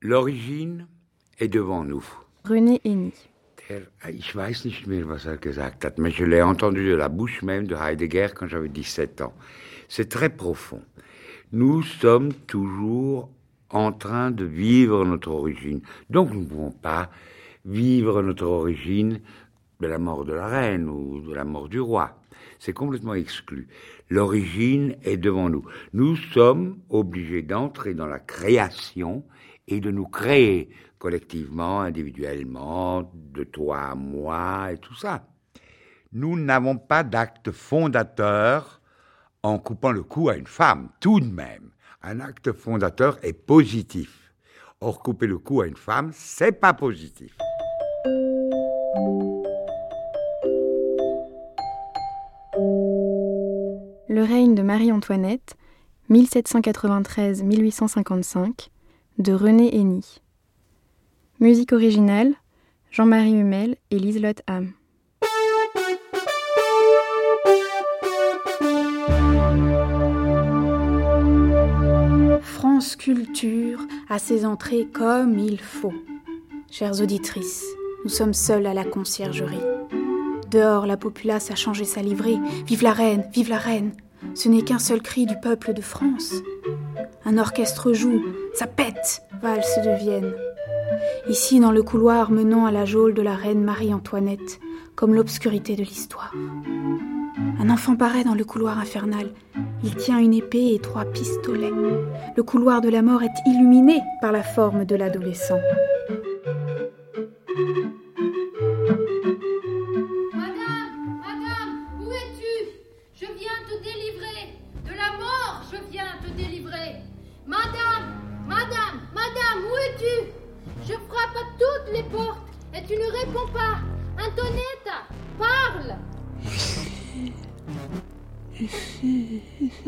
L'origine est devant nous. René Henny. Ich weiß nicht mehr, was gesagt hat, mais je l'ai entendu de la bouche même de Heidegger quand j'avais 17 ans. C'est très profond. Nous sommes toujours en train de vivre notre origine. Donc nous ne pouvons pas vivre notre origine de la mort de la reine ou de la mort du roi. C'est complètement exclu. L'origine est devant nous. Nous sommes obligés d'entrer dans la création et de nous créer collectivement, individuellement, de toi à moi et tout ça. Nous n'avons pas d'acte fondateur en coupant le cou à une femme, tout de même. Un acte fondateur est positif. Or, couper le cou à une femme, c'est pas positif. Le règne de Marie-Antoinette, 1793-1855, de René Henny. Musique originale, Jean-Marie Hummel et Liselotte Ham. France Culture a ses entrées comme il faut. Chères auditrices, nous sommes seuls à la conciergerie. Dehors, la populace a changé sa livrée. Vive la reine, vive la reine. Ce n'est qu'un seul cri du peuple de France. Un orchestre joue, ça pète, valse de Vienne. Ici, dans le couloir menant à la geôle de la reine Marie-Antoinette, comme l'obscurité de l'histoire. Un enfant paraît dans le couloir infernal. Il tient une épée et 3 pistolets. Le couloir de la mort est illuminé par la forme de l'adolescent. Madame, où es-tu? Je viens te délivrer. De la mort, je viens te délivrer. Madame, où es-tu? Je frappe à toutes les portes et tu ne réponds pas. Antonietta, parle. Ici.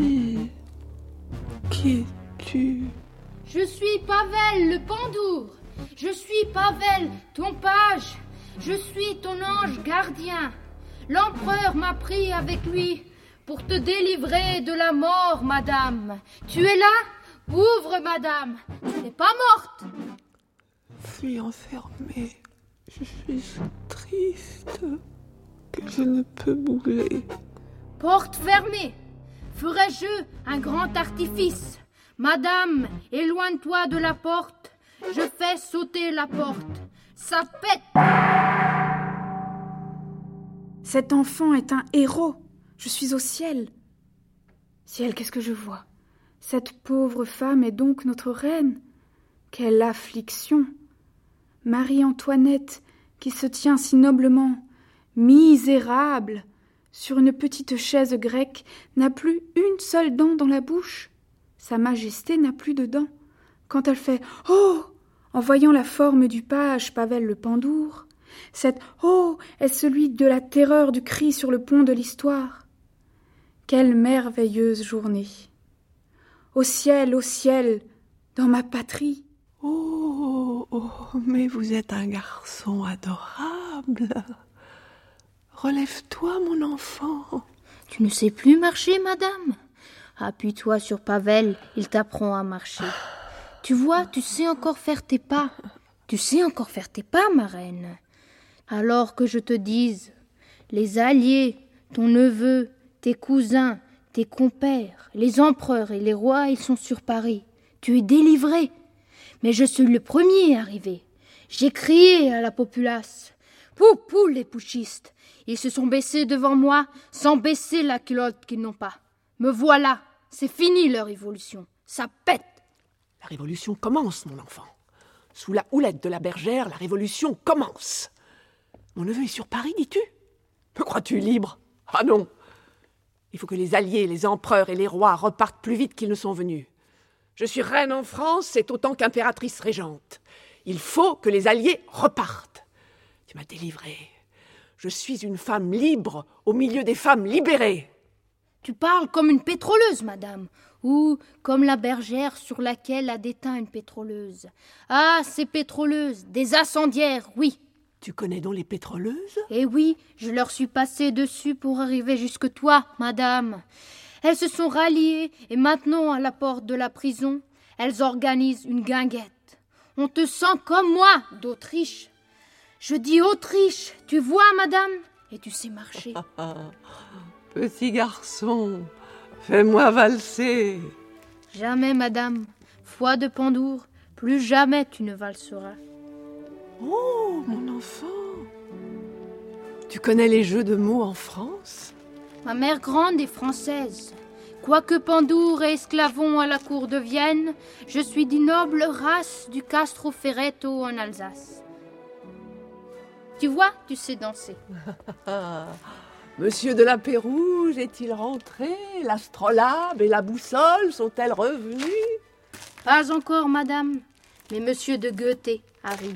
Qui es-tu? Je suis Pavel, le pendour. Je suis Pavel, ton page. Je suis ton ange gardien. L'empereur m'a pris avec lui pour te délivrer de la mort, madame. Tu es là? Ouvre, madame. Tu n'es pas morte. Je suis enfermée. Je suis triste que je ne peux bouger. Porte fermée. Ferai-je un grand artifice? Madame, éloigne-toi de la porte. Je fais sauter la porte. Ça pète. Cet enfant est un héros. Je suis au ciel. Ciel, qu'est-ce que je vois? Cette pauvre femme est donc notre reine. Quelle affliction! Marie-Antoinette, qui se tient si noblement, misérable, sur une petite chaise grecque, n'a plus une seule dent dans la bouche. Sa Majesté n'a plus de dents. Quand elle fait « Oh !» en voyant la forme du page Pavel le pendour, cet « Oh !» est celui de la terreur du cri sur le pont de l'histoire. Quelle merveilleuse journée! Au ciel, dans ma patrie. Oh, mais vous êtes un garçon adorable. Relève-toi, mon enfant. Tu ne sais plus marcher, madame? Appuie-toi sur Pavel, il t'apprend à marcher. Tu vois, tu sais encore faire tes pas. Tu sais encore faire tes pas, ma reine. Alors que je te dise, les alliés, ton neveu, tes cousins, tes compères, les empereurs et les rois, ils sont sur Paris. Tu es délivré. Mais je suis le premier arrivé. J'ai crié à la populace. Pou, pou, les putschistes. Ils se sont baissés devant moi sans baisser la culotte qu'ils n'ont pas. Me voilà. C'est fini leur révolution. Ça pète. La révolution commence, mon enfant. Sous la houlette de la bergère, la révolution commence. Mon neveu est sur Paris, dis-tu? Me crois-tu libre? Ah non. Il faut que les alliés, les empereurs et les rois repartent plus vite qu'ils ne sont venus. Je suis reine en France, c'est autant qu'impératrice régente. Il faut que les alliés repartent. Tu m'as délivrée. Je suis une femme libre au milieu des femmes libérées. Tu parles comme une pétroleuse, madame, ou comme la bergère sur laquelle a déteint une pétroleuse. Ah, ces pétroleuses, des incendiaires, oui. Tu connais donc les pétroleuses? Eh oui, je leur suis passée dessus pour arriver jusque toi, madame. Elles se sont ralliées et maintenant, à la porte de la prison, elles organisent une guinguette. On te sent comme moi, d'Autriche. Je dis Autriche, tu vois, madame? Et tu sais marcher. Petit garçon, fais-moi valser. Jamais, madame. Foi de Pandour, plus jamais tu ne valseras. Oh, mon enfant. Tu connais les jeux de mots en France? Ma mère grande est française. Quoique Pandour et esclavon à la cour de Vienne, je suis d'une noble race du Castro Ferreto en Alsace. Tu vois, tu sais danser. Monsieur de la Pérouge est-il rentré? L'astrolabe et la boussole sont-elles revenues? Pas encore, madame, mais monsieur de Goethe arrive.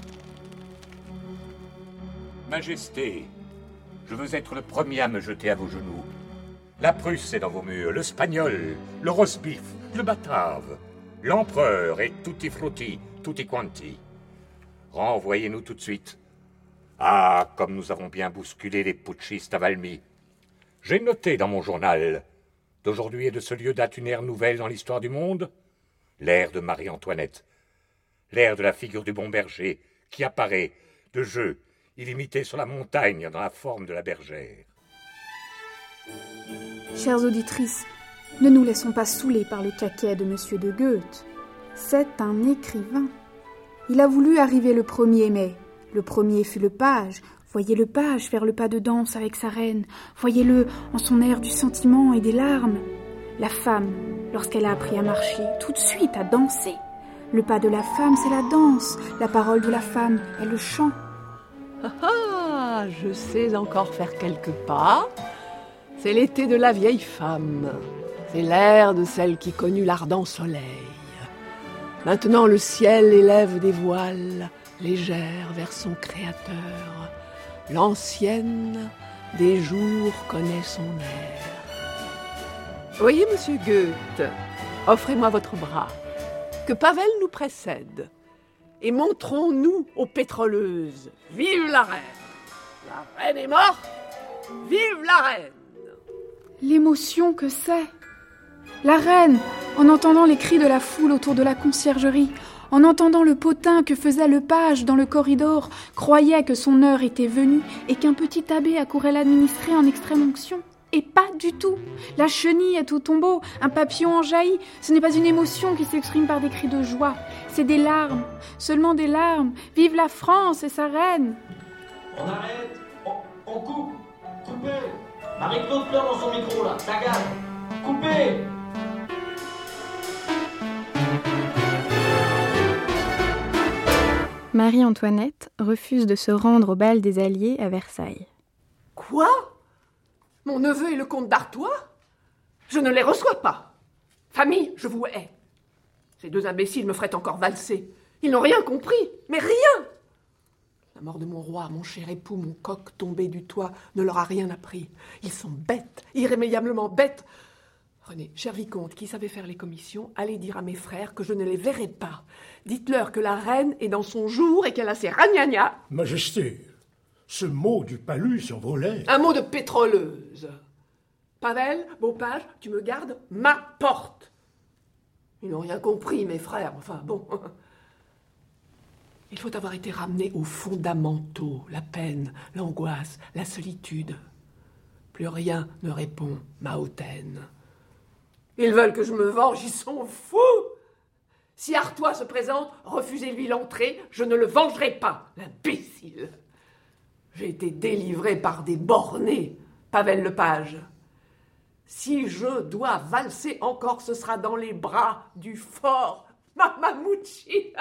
Majesté, je veux être le premier à me jeter à vos genoux. La Prusse est dans vos murs, le Spagnol, le Rosbif, le Batave, l'Empereur et tutti frutti, tutti quanti. Renvoyez-nous tout de suite. Ah, comme nous avons bien bousculé les putschistes à Valmy. J'ai noté dans mon journal, d'aujourd'hui et de ce lieu date une ère nouvelle dans l'histoire du monde, l'ère de Marie-Antoinette, l'ère de la figure du bon berger, qui apparaît, de jeu, illimité sur la montagne dans la forme de la bergère. Chères auditrices, ne nous laissons pas saouler par le caquet de Monsieur de Goethe. C'est un écrivain. Il a voulu arriver le 1er mai. Le premier fut le page. Voyez le page faire le pas de danse avec sa reine. Voyez-le en son air du sentiment et des larmes. La femme, lorsqu'elle a appris à marcher, tout de suite a dansé. Le pas de la femme, c'est la danse. La parole de la femme est le chant. Ah, je sais encore faire quelques pas. C'est l'été de la vieille femme. C'est l'air de celle qui connut l'ardent soleil. Maintenant le ciel élève des voiles légères vers son créateur. L'ancienne des jours connaît son air. Voyez, monsieur Goethe, offrez-moi votre bras. Que Pavel nous précède. Et montrons-nous aux pétroleuses. Vive la reine! La reine est morte! Vive la reine! L'émotion que c'est! La reine, en entendant les cris de la foule autour de la conciergerie, en entendant le potin que faisait le page dans le corridor, croyait que son heure était venue et qu'un petit abbé accourait l'administrer en extrême onction. Et pas du tout. La chenille est au tombeau, un papillon en jaillit. Ce n'est pas une émotion qui s'exprime par des cris de joie. C'est des larmes, seulement des larmes. Vive la France et sa reine! On arrête, on coupe, coupez. Marie-Claude pleure dans son micro là, ça gale. Coupez. Marie-Antoinette refuse de se rendre au bal des Alliés à Versailles. Quoi? Mon neveu et le comte d'Artois? Je ne les reçois pas. Famille, je vous hais. Ces deux imbéciles me feraient encore valser. Ils n'ont rien compris, mais rien. La mort de mon roi, mon cher époux, mon coq tombé du toit ne leur a rien appris. Ils sont bêtes, irrémédiablement bêtes. René, cher vicomte, qui savait faire les commissions, allez dire à mes frères que je ne les verrai pas. Dites-leur que la reine est dans son jour et qu'elle a ses ragnagnas. Majesté, ce mot du palu sur vos lèvres. Un mot de pétroleuse. Pavel, beau page, tu me gardes ma porte. Ils n'ont rien compris, mes frères, enfin bon. Il faut avoir été ramené aux fondamentaux, la peine, l'angoisse, la solitude. Plus rien ne répond, ma hautaine. Ils veulent que je me venge, ils sont fous. Si Artois se présente, refusez-lui l'entrée, je ne le vengerai pas, l'imbécile. J'ai été délivré par des bornés, Pavel Lepage. Si je dois valser encore, ce sera dans les bras du fort Mamamucci.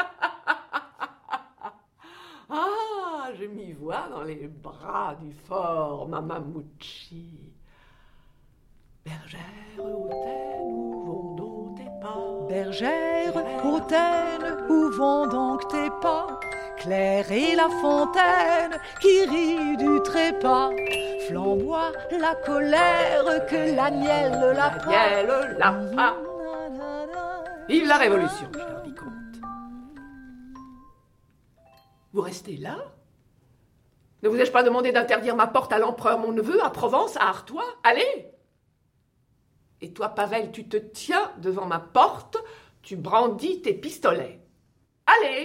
Ah, je m'y vois dans les bras du fort Mamamucci. Bergère hautaine, où vont donc tes pas? Bergère hautaine, où vont donc tes pas? Claire est la fontaine qui rit du trépas. Flamboie la colère que l'agnelle la pas. Vive la Révolution, cher vicomte. Vous restez là? Ne vous ai-je pas demandé d'interdire ma porte à l'empereur mon neveu, à Provence, à Artois? Allez! Et toi, Pavel, tu te tiens devant ma porte, tu brandis tes pistolets. Allez!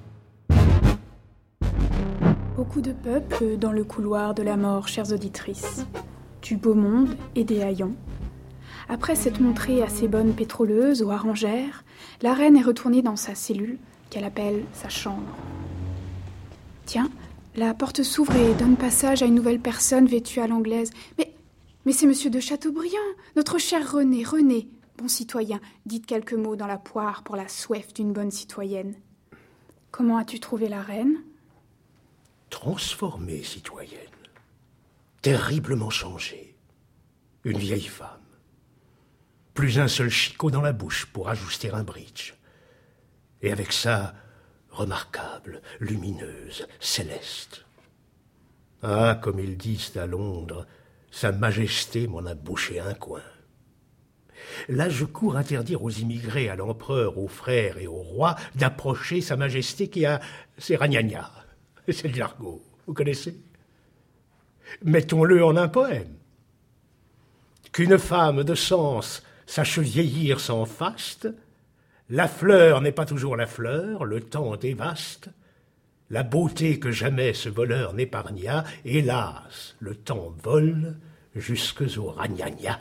Beaucoup de peuple dans le couloir de la mort, chères auditrices. Du beau monde et des haillons. Après s'être montrée assez bonne pétroleuse ou arrangère, la reine est retournée dans sa cellule, qu'elle appelle sa chambre. Tiens, la porte s'ouvre et donne passage à une nouvelle personne vêtue à l'anglaise. Mais c'est monsieur de Chateaubriand, notre cher René. René, bon citoyen, dites quelques mots dans la poire pour la soif d'une bonne citoyenne. Comment as-tu trouvé la reine ? Transformée, citoyenne. Terriblement changée. Une vieille femme. Plus un seul chicot dans la bouche pour ajuster un bridge. Et avec ça, remarquable, lumineuse, céleste. Ah, comme ils disent à Londres, Sa Majesté m'en a bouché un coin. Là, je cours interdire aux immigrés, à l'empereur, aux frères et au roi d'approcher Sa Majesté qui a ses ragnagnas. C'est de l'argot, vous connaissez? Mettons-le en un poème. Qu'une femme de sens sache vieillir sans faste, la fleur n'est pas toujours la fleur, le temps dévaste, la beauté que jamais ce voleur n'épargna, hélas, le temps vole jusques aux ragnagnas.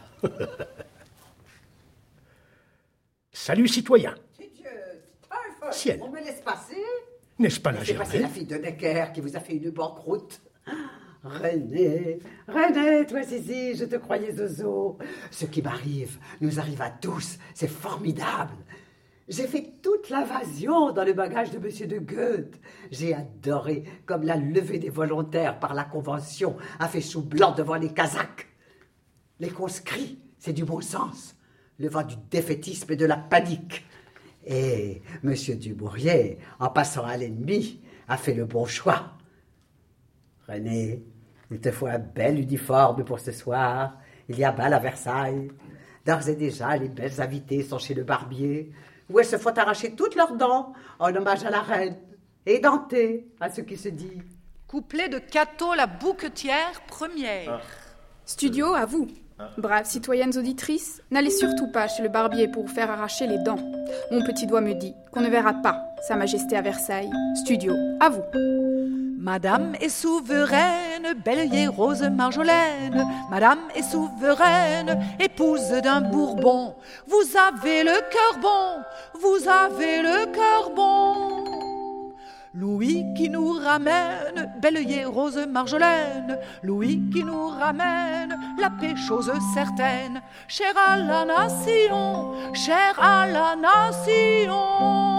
Salut, citoyen. Ciel. On me laisse passer? N'est-ce pas la C'est passé la Germaine? fille de Necker qui vous a fait une banqueroute. René, toi Zizi, je te croyais zozo. Ce qui m'arrive nous arrive à tous, c'est formidable. J'ai fait toute l'invasion dans le bagage de Monsieur de Goethe. J'ai adoré comme la levée des volontaires par la Convention a fait chou blanc devant les Kazakhs. Les conscrits, c'est du bon sens, le vent du défaitisme et de la panique. Et Monsieur Dumouriez, en passant à l'ennemi, a fait le bon choix. René, il te faut un bel uniforme pour ce soir. Il y a bal à Versailles. D'ores et déjà, les belles invitées sont chez le barbier, où elles se font arracher toutes leurs dents en hommage à la reine, et dentées à ce qui se dit. Couplet de Cato la bouquetière première. Studio, à vous. Braves citoyennes auditrices, n'allez surtout pas chez le barbier pour vous faire arracher les dents. Mon petit doigt me dit qu'on ne verra pas Sa Majesté à Versailles. Studio, à vous. Madame est souveraine, Bellier Rose Marjolaine. Madame est souveraine, épouse d'un Bourbon. Vous avez le cœur bon, vous avez le cœur bon. Louis qui nous ramène, Bellier Rose Marjolaine. Louis qui nous ramène, la paix chose certaine. Chère à la nation, chère à la nation.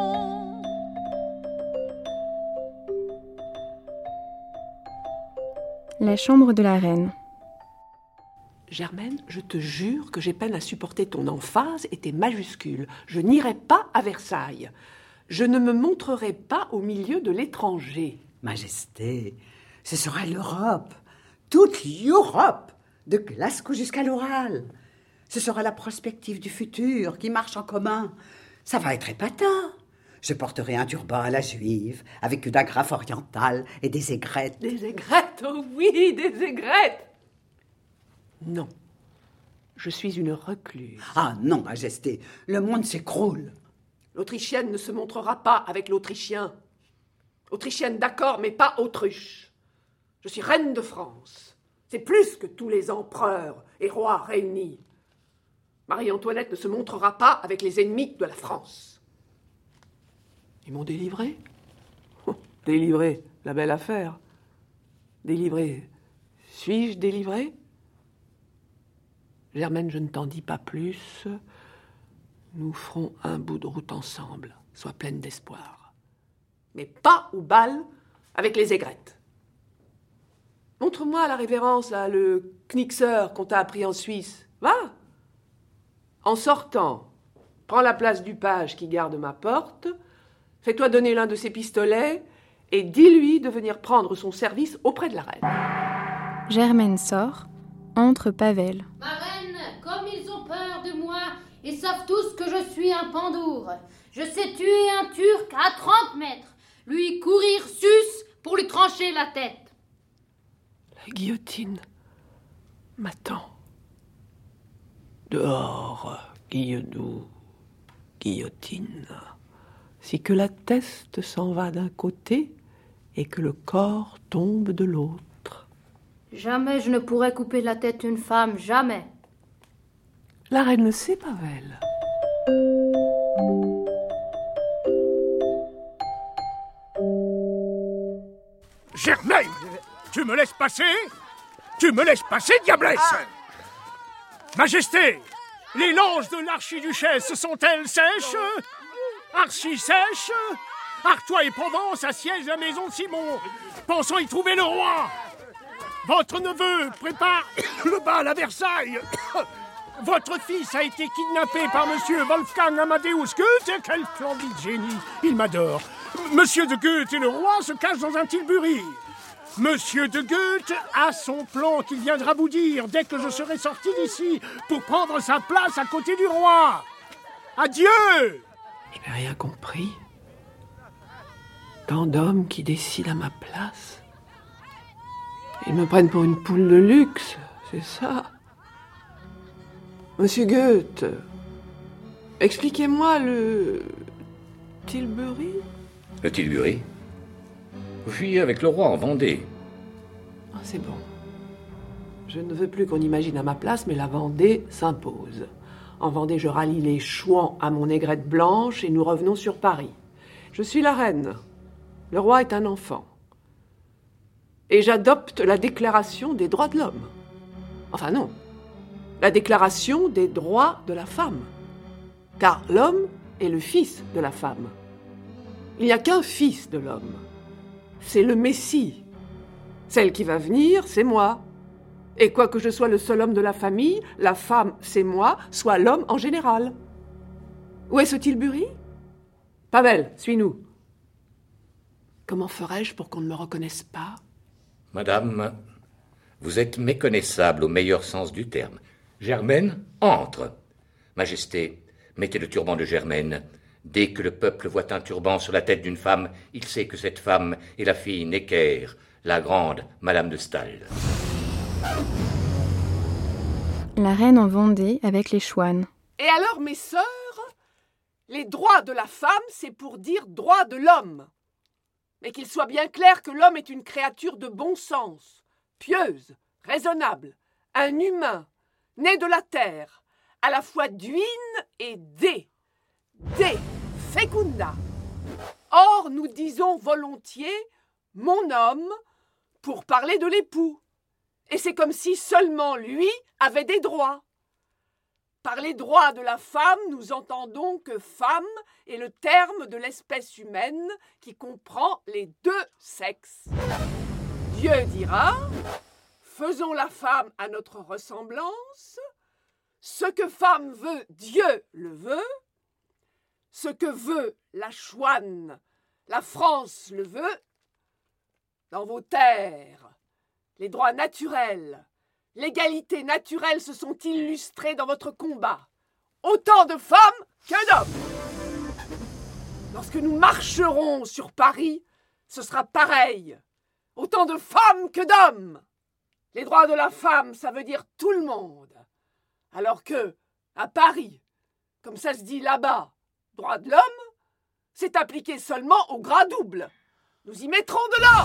La chambre de la reine. Germaine, je te jure que j'ai peine à supporter ton emphase et tes majuscules. Je n'irai pas à Versailles. Je ne me montrerai pas au milieu de l'étranger. Majesté, ce sera l'Europe, toute l'Europe, de Glasgow jusqu'à l'Oral. Ce sera la prospective du futur qui marche en commun. Ça va être épatant. Je porterai un turban à la juive, avec une agrafe orientale et des aigrettes. Des aigrettes, oh oui, des aigrettes. Non, je suis une recluse. Ah non, Majesté, le monde s'écroule. L'Autrichienne ne se montrera pas avec l'Autrichien. Autrichienne, d'accord, mais pas autruche. Je suis reine de France. C'est plus que tous les empereurs et rois réunis. Marie-Antoinette ne se montrera pas avec les ennemis de la France. Ils m'ont délivré. Délivré, la belle affaire. Délivré. Suis-je délivré? Germaine, je ne t'en dis pas plus. Nous ferons un bout de route ensemble. Sois pleine d'espoir. Mais pas au bal avec les aigrettes. Montre-moi à la révérence, là, le knixer qu'on t'a appris en Suisse. Va! En sortant, prends la place du page qui garde ma porte, fais-toi donner l'un de ses pistolets et dis-lui de venir prendre son service auprès de la reine. Germaine sort, entre Pavel. Ma reine, comme ils ont peur de moi, ils savent tous que je suis un pandour. Je sais tuer un Turc à 30 mètres, lui courir sus pour lui trancher la tête. La guillotine m'attend. Dehors, guilledou, guillotine. si que la teste s'en va d'un côté et que le corps tombe de l'autre. Jamais je ne pourrais couper la tête d'une femme, jamais. La reine le sait, Pavel. Germaine, tu me laisses passer? Tu me laisses passer, diablesse! Majesté, les langes de l'archiduchesse sont-elles sèches? Archi-sèches? Artois et Provence assiègent la maison de Simon, pensant y trouver le roi. Votre neveu prépare le bal à Versailles. Votre fils a été kidnappé par monsieur Wolfgang Amadeus Goethe. Quel splendide génie, il m'adore. Monsieur de Goethe et le roi se cachent dans un tilbury. Monsieur de Goethe a son plan qu'il viendra vous dire dès que je serai sorti d'ici pour prendre sa place à côté du roi. Adieu! Je n'ai rien compris. Tant d'hommes qui décident à ma place. Ils me prennent pour une poule de luxe, c'est ça. Monsieur Goethe, expliquez-moi le tilbury. Le tilbury? Vous fuyez avec le roi en Vendée. Ah, c'est bon. Je ne veux plus qu'on imagine à ma place, mais la Vendée s'impose. En Vendée, je rallie les Chouans à mon aigrette blanche et nous revenons sur Paris. Je suis la reine. Le roi est un enfant. Et j'adopte la déclaration des droits de l'homme. Enfin non, la déclaration des droits de la femme. Car l'homme est le fils de la femme. Il n'y a qu'un fils de l'homme. C'est le Messie. Celle qui va venir, c'est moi. Et quoique je sois le seul homme de la famille, la femme, c'est moi, soit l'homme en général. Où est ce tilbury? Pavel, suis-nous. Comment ferais-je pour qu'on ne me reconnaisse pas? Madame, vous êtes méconnaissable au meilleur sens du terme. Germaine, entre. Majesté, mettez le turban de Germaine. Dès que le peuple voit un turban sur la tête d'une femme, il sait que cette femme est la fille Necker, la grande Madame de Staël. La reine en Vendée avec les chouans. Et alors, mes sœurs, les droits de la femme, c'est pour dire droits de l'homme. Mais qu'il soit bien clair que l'homme est une créature de bon sens, pieuse, raisonnable, un humain, né de la terre, à la fois d'huine et de fecunda. Or, nous disons volontiers « mon homme » pour parler de l'époux. Et c'est comme si seulement lui avait des droits. Par les droits de la femme, nous entendons que femme est le terme de l'espèce humaine qui comprend les deux sexes. Dieu dira, faisons la femme à notre ressemblance, ce que femme veut, Dieu le veut, ce que veut la chouane, la France le veut, dans vos terres, les droits naturels, l'égalité naturelle se sont illustrés dans votre combat. Autant de femmes que d'hommes. Lorsque nous marcherons sur Paris, ce sera pareil. Autant de femmes que d'hommes. Les droits de la femme, ça veut dire tout le monde. Alors que, à Paris, comme ça se dit là-bas, droit de l'homme, c'est appliqué seulement au gras double. Nous y mettrons de l'or.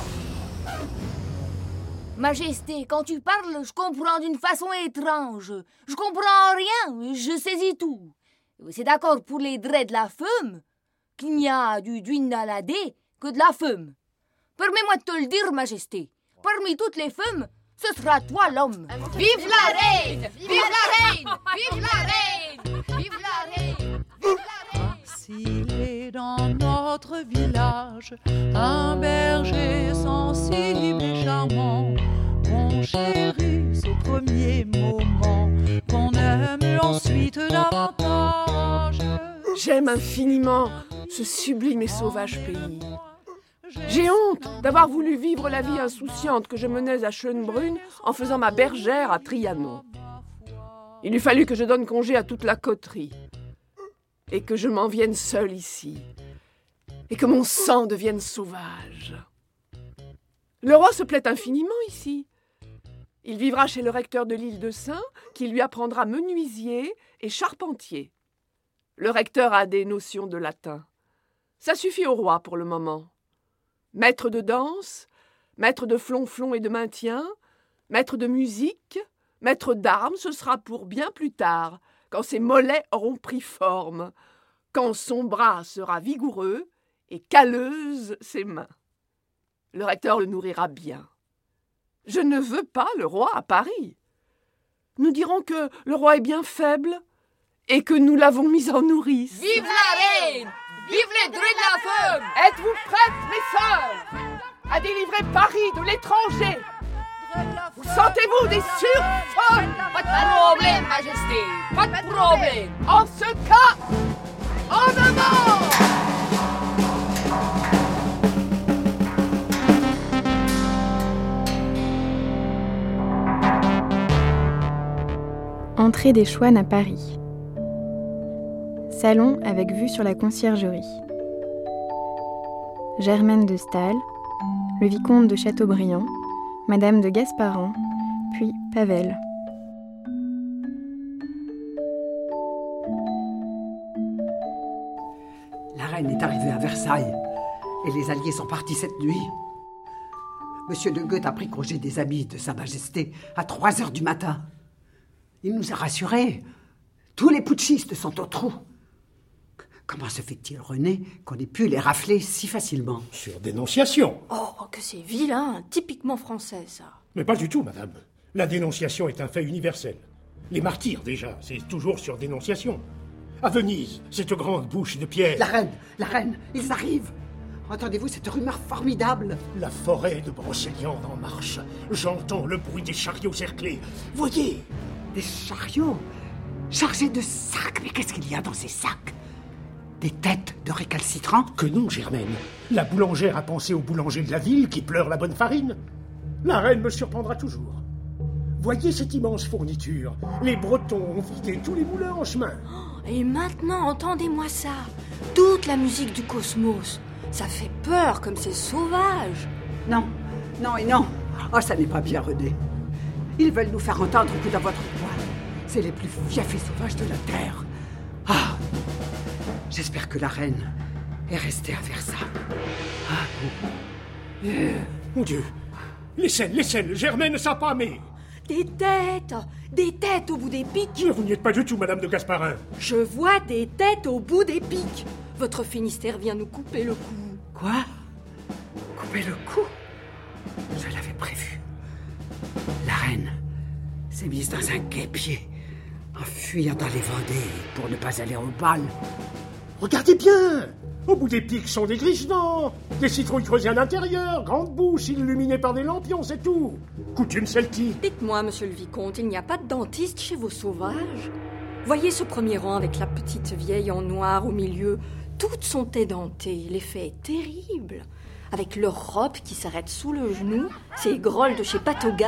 Majesté, quand tu parles, je comprends d'une façon étrange. Je comprends rien, je saisis tout. C'est d'accord pour les droits de la femme qu'il n'y a du duinaladé que de la femme. Permets-moi de te le dire, Majesté. Parmi toutes les femmes, ce sera toi l'homme. Vive la reine! Vive la reine! Vive la reine! Vive la reine! Vive la reine! S'il est dans notre village un berger sensible et charmant, qu'on chérit ses premiers moments, qu'on aime ensuite davantage. J'aime infiniment ce sublime et sauvage pays. J'ai honte d'avoir voulu vivre la vie insouciante que je menais à Schönbrunn en faisant ma bergère à Trianon. Il eût fallu que je donne congé à toute la coterie et que je m'en vienne seule ici et que mon sang devienne sauvage. Le roi se plaît infiniment ici. Il vivra chez le recteur de l'île de Sein qui lui apprendra menuisier et charpentier. Le recteur a des notions de latin. Ça suffit au roi pour le moment. Maître de danse, maître de flonflon et de maintien, maître de musique, maître d'armes, ce sera pour bien plus tard, quand ses mollets auront pris forme, quand son bras sera vigoureux et calleuses ses mains. Le recteur le nourrira bien. Je ne veux pas le roi à Paris. Nous dirons que le roi est bien faible et que nous l'avons mis en nourrice. Vive la reine! Vive les druides de la femme! Êtes-vous prêtes, mes sœurs, à délivrer Paris de l'étranger? Vous sentez-vous des surfolles? Pas de problème, Majesté, pas de problème. En ce cas, en avant! Entrée des Chouans à Paris. Salon avec vue sur la conciergerie. Germaine de Staël, le vicomte de Chateaubriand, Madame de Gasparin, puis Pavel. La reine est arrivée à Versailles et les alliés sont partis cette nuit. Monsieur de Goethe a pris congé des amis de Sa Majesté à 3h du matin. Il nous a rassurés. Tous les putschistes sont au trou. Comment se fait-il, René, qu'on ait pu les rafler si facilement? Sur dénonciation. Oh, que c'est vilain, typiquement français, ça. Mais pas du tout, madame. La dénonciation est un fait universel. Les martyrs, déjà, c'est toujours sur dénonciation. À Venise, cette grande bouche de pierre... La reine, ils arrivent. Entendez-vous cette rumeur formidable? La forêt de Brocéliande en marche. J'entends le bruit des chariots cerclés. Voyez! Des chariots chargés de sacs. Mais qu'est-ce qu'il y a dans ces sacs? Des têtes de récalcitrants? Que non, Germaine. La boulangère a pensé au boulanger de la ville qui pleure la bonne farine. La reine me surprendra toujours. Voyez cette immense fourniture. Les Bretons ont vidé tous les moulins en chemin. Et maintenant, entendez-moi ça. Toute la musique du cosmos. Ça fait peur comme c'est sauvage. Non, non et non. Oh, ça n'est pas bien, René. Ils veulent nous faire entendre que dans votre roi, c'est les plus fiefs et sauvages de la terre. Ah, j'espère que la reine est restée à Versailles. Ah, Mon Dieu, les scènes, Germaine s'appâme. Des têtes au bout des pics. Mais vous n'y êtes pas du tout, Madame de Gasparin. Je vois des têtes au bout des pics. Votre Finistère vient nous couper le cou. Quoi? Couper le cou? Je l'avais prévu. La reine s'est mise dans un guêpier, en fuyant dans les Vendées pour ne pas aller au bal. Regardez bien! Au bout des pics sont des grichevents, des citrouilles creusées à l'intérieur, grandes bouches illuminées par des lampions, c'est tout. Coutume celtique. Dites-moi, monsieur le vicomte, il n'y a pas de dentiste chez vos sauvages? Voyez ce premier rang avec la petite vieille en noir au milieu. Toutes sont édentées, l'effet est terrible. Avec leur robe qui s'arrête sous le genou, ces grolles de chez Patogas.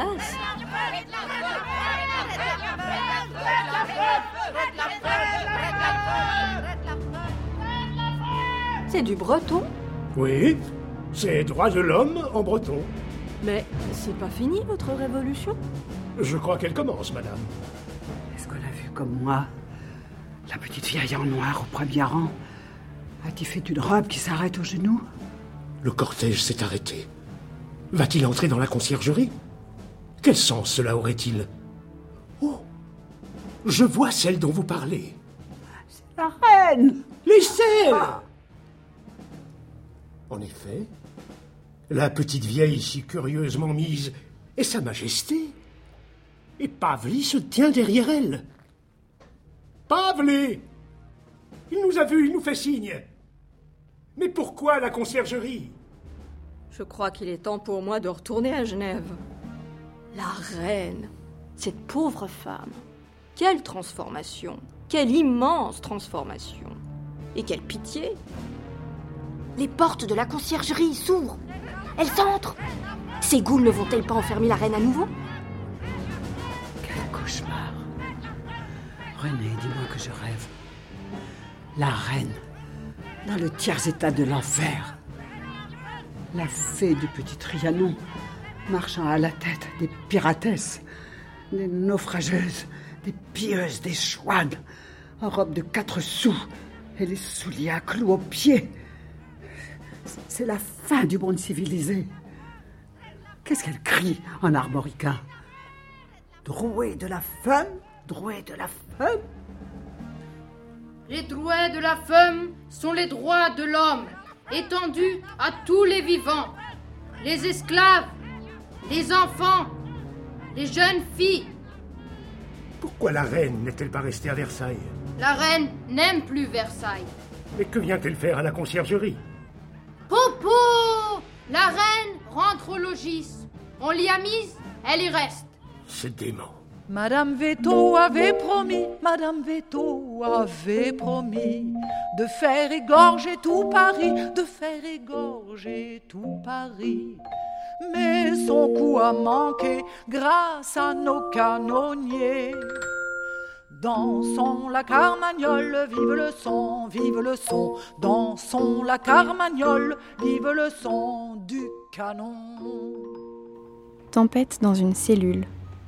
C'est du breton? Oui, c'est droit de l'homme en breton. Mais c'est pas fini, votre révolution? Je crois qu'elle commence, madame. Est-ce qu'on a vu comme moi la petite vieille en noir au premier rang, attifée d'une robe qui s'arrête aux genoux? Le cortège s'est arrêté. Va-t-il entrer dans la conciergerie? Quel sens cela aurait-il? Oh, je vois celle dont vous parlez. C'est la reine! Laissez-le! En effet, la petite vieille si curieusement mise est Sa Majesté. Et Pavli se tient derrière elle. Pavli! Il nous a vus, il nous fait signe. Mais pourquoi la conciergerie? Je crois qu'il est temps pour moi de retourner à Genève. La reine, cette pauvre femme. Quelle transformation! Quelle immense transformation! Et quelle pitié! Les portes de la conciergerie s'ouvrent. Elles entrent. Ces goules ne vont-elles pas enfermer la reine à nouveau? Quel cauchemar! René, dis-moi que je rêve. La reine, dans le tiers état de l'enfer. La fée du petit Trianon, marchant à la tête des piratesses, des naufrageuses, des pilleuses, des chouans, en robe de 4 sous et les souliers à clous aux pieds. C'est la fin du monde civilisé. Qu'est-ce qu'elle crie en armoricain? Drouet de la femme, drouet de la femme. Les droits de la femme sont les droits de l'homme, étendus à tous les vivants. Les esclaves, les enfants, les jeunes filles. Pourquoi la reine n'est-elle pas restée à Versailles? La reine n'aime plus Versailles. Mais que vient-elle faire à la conciergerie? Popo! La reine rentre au logis. On l'y a mise, elle y reste. C'est dément. Madame Veto avait promis, Madame Veto avait promis de faire égorger tout Paris, de faire égorger tout Paris. Mais son coup a manqué grâce à nos canonniers. Dansons la carmagnole, vive le son, dansons la carmagnole, vive le son du canon. Tempête dans une cellule.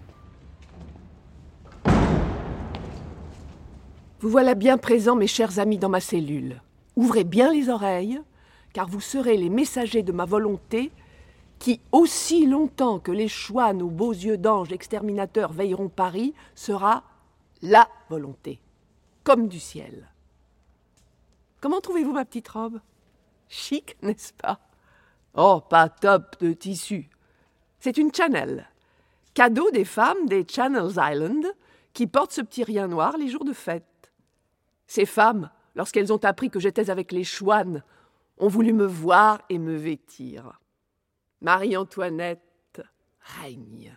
Vous voilà bien présents, mes chers amis, dans ma cellule. Ouvrez bien les oreilles, car vous serez les messagers de ma volonté qui, aussi longtemps que les chouans aux beaux yeux d'ange exterminateurs veilleront Paris, sera la volonté, comme du ciel. Comment trouvez-vous ma petite robe? Chic, n'est-ce pas? Oh, pas top de tissu. C'est une Chanel, cadeau des femmes des Channel Islands qui portent ce petit rien noir les jours de fête. Ces femmes, lorsqu'elles ont appris que j'étais avec les chouans, ont voulu me voir et me vêtir. Marie-Antoinette règne.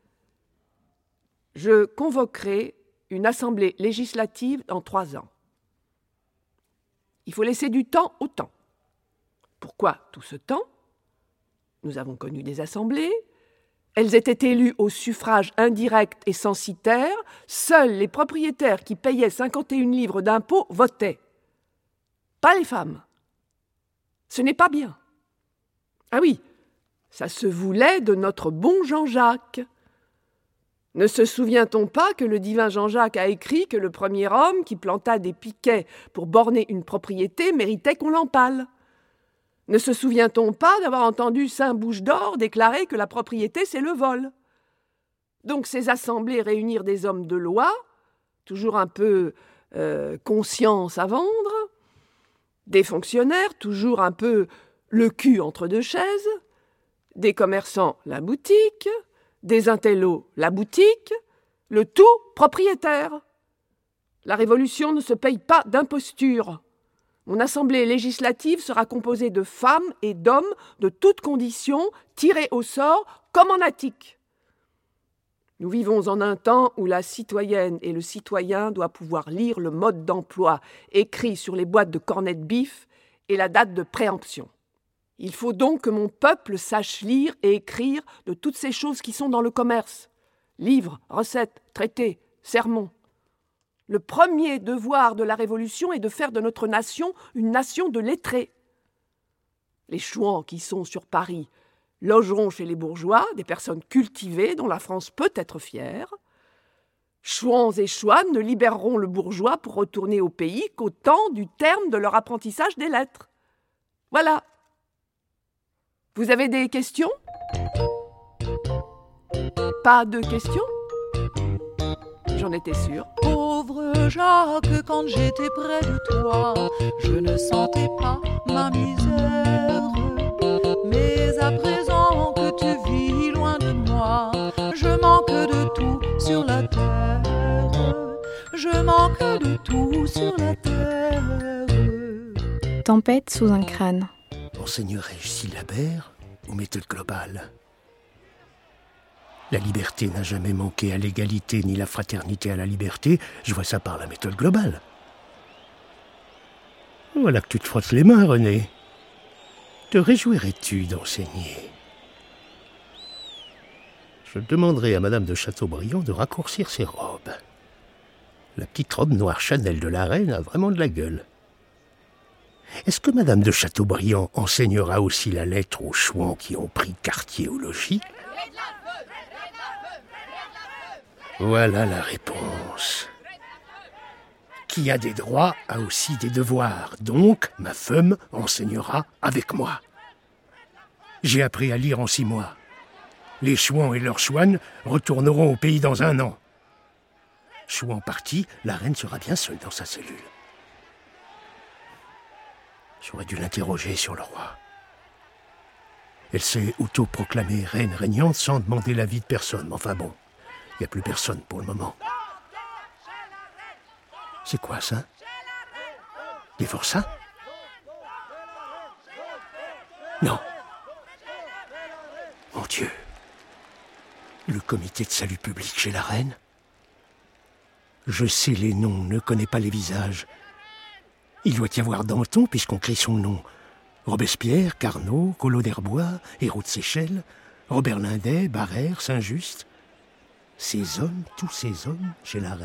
Je convoquerai une assemblée législative dans 3 ans. Il faut laisser du temps au temps. Pourquoi tout ce temps? Nous avons connu des assemblées. Elles étaient élues au suffrage indirect et censitaire. Seuls les propriétaires qui payaient 51 livres d'impôts votaient. Pas les femmes. Ce n'est pas bien. Ah oui, ça se voulait de notre bon Jean-Jacques. Ne se souvient-on pas que le divin Jean-Jacques a écrit que le premier homme qui planta des piquets pour borner une propriété méritait qu'on l'empale? Ne se souvient-on pas d'avoir entendu saint Bouche d'Or déclarer que la propriété, c'est le vol? Donc ces assemblées réunirent des hommes de loi, toujours un peu conscience à vendre, des fonctionnaires, toujours un peu le cul entre deux chaises, des commerçants, la boutique, des intellos, la boutique, le tout propriétaire. La révolution ne se paye pas d'imposture. Mon assemblée législative sera composée de femmes et d'hommes de toutes conditions, tirés au sort comme en Attique. Nous vivons en un temps où la citoyenne et le citoyen doivent pouvoir lire le mode d'emploi écrit sur les boîtes de cornets de bif et la date de préemption. Il faut donc que mon peuple sache lire et écrire de toutes ces choses qui sont dans le commerce. Livres, recettes, traités, sermons. Le premier devoir de la Révolution est de faire de notre nation une nation de lettrés. Les chouans qui sont sur Paris logeront chez les bourgeois, des personnes cultivées dont la France peut être fière. Chouans et chouanes ne libéreront le bourgeois pour retourner au pays qu'au temps du terme de leur apprentissage des lettres. Voilà. Vous avez des questions? Pas de questions? J'en étais sûre. Pauvre Jacques, quand j'étais près de toi, je ne sentais pas ma misère. Mais à présent que tu vis loin de moi, je manque de tout sur la terre. Je manque de tout sur la terre. Tempête sous un crâne. Enseignerai-je syllabaire ou méthode globale? La liberté n'a jamais manqué à l'égalité ni la fraternité à la liberté. Je vois ça par la méthode globale. Voilà que tu te frottes les mains, René. Te réjouirais-tu d'enseigner? Je demanderai à Madame de Chateaubriand de raccourcir ses robes. La petite robe noire Chanel de la reine a vraiment de la gueule. Est-ce que Madame de Chateaubriand enseignera aussi la lettre aux chouans qui ont pris quartier au logis? Voilà la réponse. Qui a des droits a aussi des devoirs. Donc, ma femme enseignera avec moi. J'ai appris à lire en 6 mois. Les chouans et leurs chouanes retourneront au pays dans 1 an. Chouan parti, la reine sera bien seule dans sa cellule. J'aurais dû l'interroger sur le roi. Elle s'est autoproclamée reine régnante sans demander l'avis de personne. Enfin bon, il n'y a plus personne pour le moment. C'est quoi ça? Des forçats? Non. Mon Dieu. Le comité de salut public chez la reine? Je sais les noms, ne connais pas les visages. Il doit y avoir Danton, puisqu'on crie son nom. Robespierre, Carnot, Collot d'Herbois, Hérault de Séchelles, Robert Lindet, Barrère, Saint-Just. Ces hommes, tous ces hommes, chez la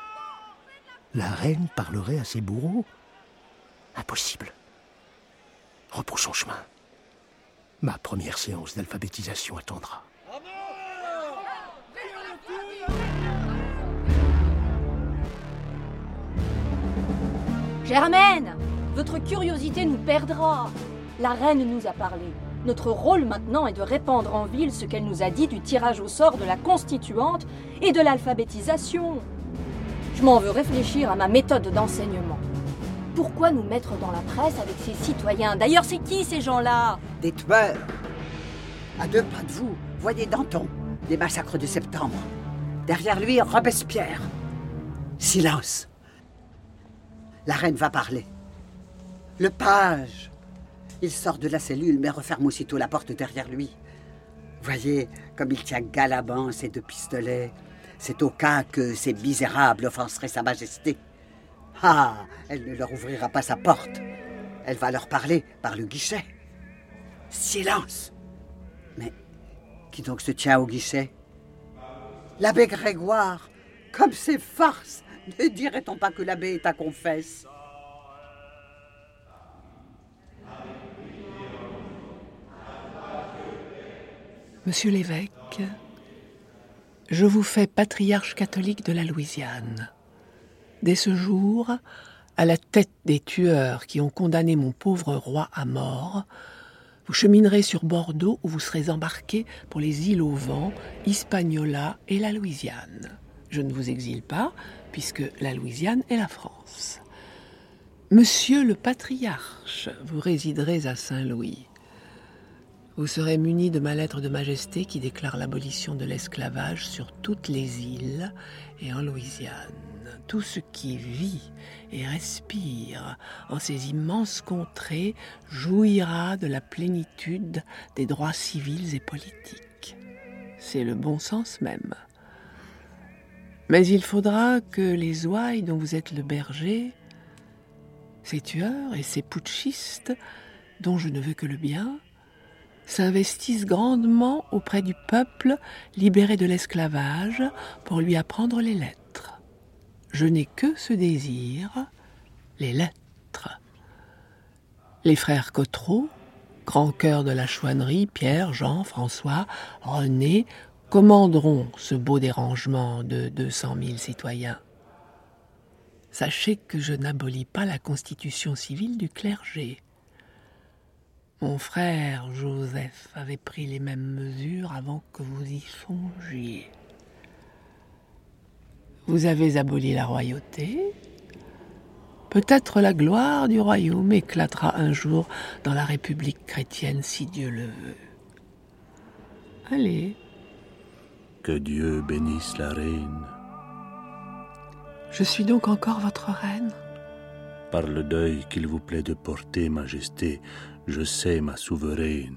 reine parlerait à ses bourreaux? Impossible. Repoussons chemin. Ma première séance d'alphabétisation attendra. Germaine, votre curiosité nous perdra. La reine nous a parlé. Notre rôle maintenant est de répandre en ville ce qu'elle nous a dit du tirage au sort de la constituante et de l'alphabétisation. Je m'en veux réfléchir à ma méthode d'enseignement. Pourquoi nous mettre dans la presse avec ces citoyens? D'ailleurs, c'est qui ces gens-là? Des tueurs. À 2 pas de vous, voyez Danton, des massacres de septembre. Derrière lui, Robespierre. Silence. La reine va parler. Le page. Il sort de la cellule, mais referme aussitôt la porte derrière lui. Voyez comme il tient galamment ses 2 pistolets. C'est au cas que ces misérables offenseraient sa majesté. Ah, elle ne leur ouvrira pas sa porte. Elle va leur parler par le guichet. Silence. Mais qui donc se tient au guichet? L'abbé Grégoire. Comme c'est farce. Ne dirait-on pas que l'abbé est à confesse? Monsieur l'évêque, je vous fais patriarche catholique de la Louisiane. Dès ce jour, à la tête des tueurs qui ont condamné mon pauvre roi à mort, vous cheminerez sur Bordeaux où vous serez embarqué pour les îles au vent, Hispaniola et la Louisiane. Je ne vous exile pas, puisque la Louisiane est la France. Monsieur le patriarche, vous résiderez à Saint-Louis. Vous serez muni de ma lettre de majesté qui déclare l'abolition de l'esclavage sur toutes les îles et en Louisiane. Tout ce qui vit et respire en ces immenses contrées jouira de la plénitude des droits civils et politiques. C'est le bon sens même. Mais il faudra que les ouailles dont vous êtes le berger, ces tueurs et ces putschistes, dont je ne veux que le bien, s'investissent grandement auprès du peuple libéré de l'esclavage pour lui apprendre les lettres. Je n'ai que ce désir, les lettres. Les frères Cottereau, grands cœurs de la chouannerie, Pierre, Jean, François, René, commanderont ce beau dérangement de 200 000 citoyens. Sachez que je n'abolis pas la constitution civile du clergé. Mon frère Joseph avait pris les mêmes mesures avant que vous y songiez. Vous avez aboli la royauté. Peut-être la gloire du royaume éclatera un jour dans la République chrétienne, si Dieu le veut. Allez. Que Dieu bénisse la reine. Je suis donc encore votre reine? Par le deuil qu'il vous plaît de porter, Majesté, je sais ma souveraine.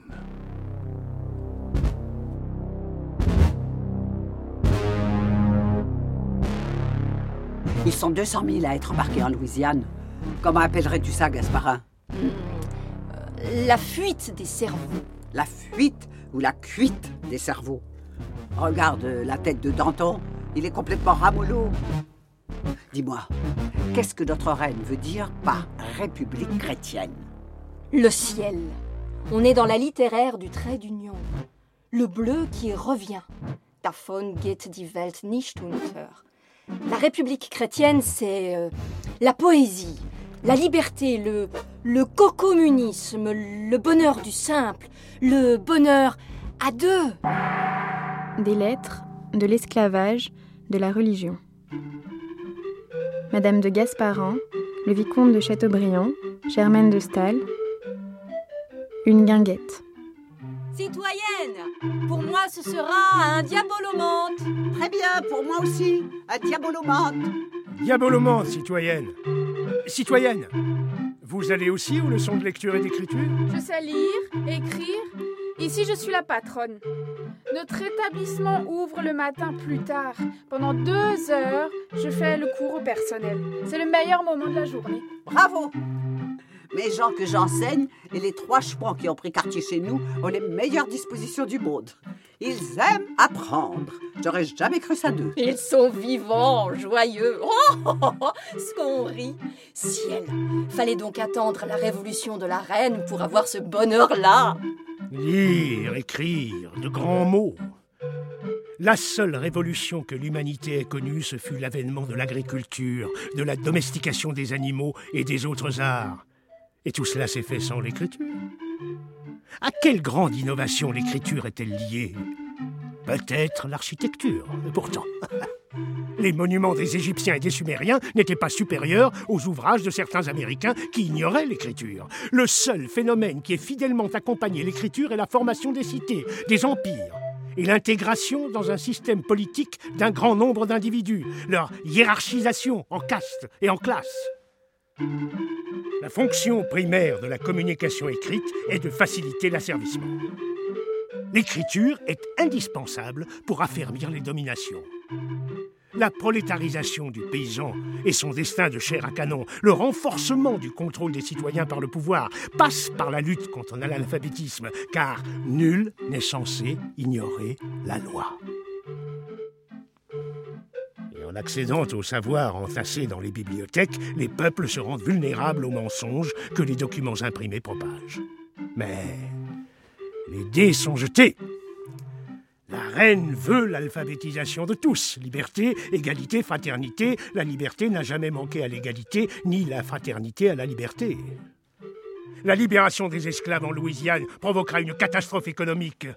Ils sont 200 000 à être embarqués en Louisiane. Comment appellerais-tu ça, Gasparin? La fuite des cerveaux. La fuite ou la cuite des cerveaux? Regarde la tête de Danton, il est complètement ramollo. Dis-moi, qu'est-ce que notre reine veut dire par république chrétienne? Le ciel. On est dans la littéraire du trait d'union. Le bleu qui revient. Davon geht die Welt nicht unter. La République chrétienne, c'est la poésie, la liberté, le co-communisme, le bonheur du simple, le bonheur à deux. Des lettres, de l'esclavage, de la religion. Madame de Gasparin, le vicomte de Chateaubriand, Germaine de Staël. Une guinguette. Citoyenne, pour moi ce sera un diabolomante. Très bien, pour moi aussi, un diabolomante. Diabolomante, citoyenne. Citoyenne, vous allez aussi aux leçons de lecture et d'écriture? Je sais lire, écrire. Ici, je suis la patronne. Notre établissement ouvre le matin plus tard. Pendant 2 heures, je fais le cours au personnel. C'est le meilleur moment de la journée. Bravo! Mes gens que j'enseigne et les 3 chouans qui ont pris quartier chez nous ont les meilleures dispositions du monde. Ils aiment apprendre. J'aurais jamais cru ça d'eux. Ils sont vivants, joyeux. Ce qu'on rit. Ciel, fallait donc attendre la révolution de la reine pour avoir ce bonheur-là. Lire, écrire, de grands mots. La seule révolution que l'humanité ait connue, ce fut l'avènement de l'agriculture, de la domestication des animaux et des autres arts. Et tout cela s'est fait sans l'écriture. À quelle grande innovation l'écriture est-elle liée? Peut-être l'architecture, pourtant. Les monuments des Égyptiens et des Sumériens n'étaient pas supérieurs aux ouvrages de certains Américains qui ignoraient l'écriture. Le seul phénomène qui ait fidèlement accompagné l'écriture est la formation des cités, des empires, et l'intégration dans un système politique d'un grand nombre d'individus, leur hiérarchisation en castes et en classes. La fonction primaire de la communication écrite est de faciliter l'asservissement. L'écriture est indispensable pour affermir les dominations. La prolétarisation du paysan et son destin de chair à canon, le renforcement du contrôle des citoyens par le pouvoir, passe par la lutte contre l'analphabétisme, car nul n'est censé ignorer la loi. Et en accédant au savoir entassé dans les bibliothèques, les peuples se rendent vulnérables aux mensonges que les documents imprimés propagent. Mais les dés sont jetés. La reine veut l'alphabétisation de tous. Liberté, égalité, fraternité. La liberté n'a jamais manqué à l'égalité, ni la fraternité à la liberté. La libération des esclaves en Louisiane provoquera une catastrophe économique.